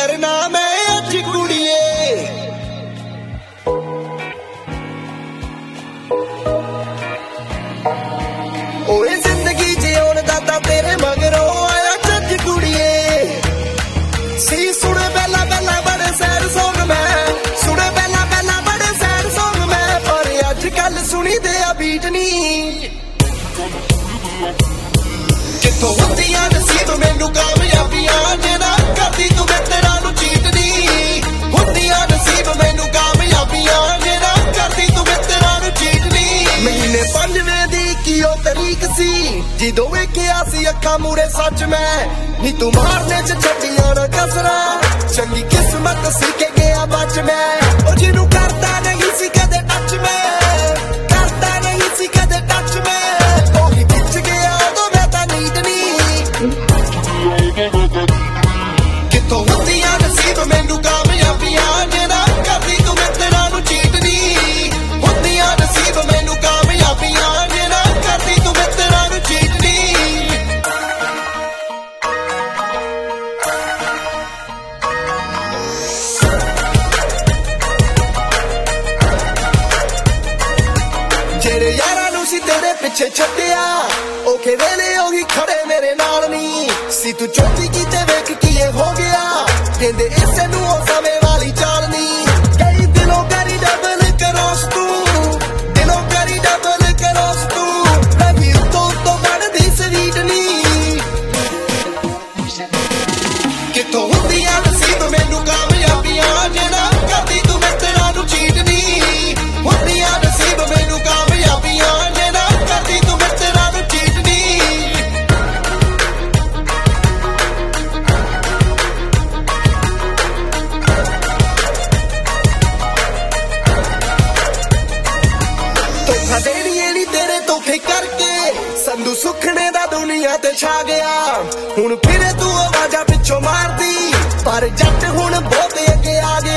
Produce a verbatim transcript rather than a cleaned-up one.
करना मैं अज कुड़िए ओए जिंदगी जिउण दा तां तेरे मगरों आया जज कुड़िए सी सुने पहला पहला बड़े सैड सॉन्ग मैं सुने पहला पहला बड़े सैड सॉन्ग मैं पर अज कल सुनी दे आ बीट नी किथों हुंदियां नसीब मैनू कामयाबियां जेड़ा करदी तू मैं तेरा नू चीट नी हुंदियां नसीब मैनू कामयाबियां जेड़ा करदी तू मैं तेरा नू चीट नी महीने पंजवें दी की ओ तरीक सी जिदों वेखिया सी अखां मूरे सच मैं नी तू मारने च छड्डियां ना कसरा चंगी किस्मत सी के गया बच मैं ओ जिनू करदा नहीं सी कदे टच मैं करदा नहीं सी कदे टच मैं ओही विच गया उदों मैं तां नीट नी किथों हुंदियां नसीब मैनू कामयाबियां जेड़ा करदी तू मैं तेरा नू चीट नी हुंदियां नसीब मैनू कामयाबियां जेड़ा करदी तू मैं तेरा नू चीट नी जेड़े यारां नू सी तेरे पिछे छड्डिया ओखे वेले ओही खड़े मेरे नाल नी सी तू चोटी कीते वेख की ये हो गया कहंदे इसे नू ओ समय वाली चाल नी कई दिनों करी डबल क्रॉस तू दिनों करी डबल क्रॉस तू लगी तो तो बनदी स्वीट नी किथों हुंदियां नसीब मैनू कामयाबियां जेड़ा करदी तू मैं तेरा नू चीट नी हुंदियां नसीब मैनू कामयाबियां जेड़ा करदी तू मैं तेरा नू चीट नी धोखा देणीए नी तेरे धोखे करके संधू सुखने दा दुनिया ते छा गया हुण फिरे तू आवाज़ां पिछों मारदी पर जट हुण बहुते अगे आ गया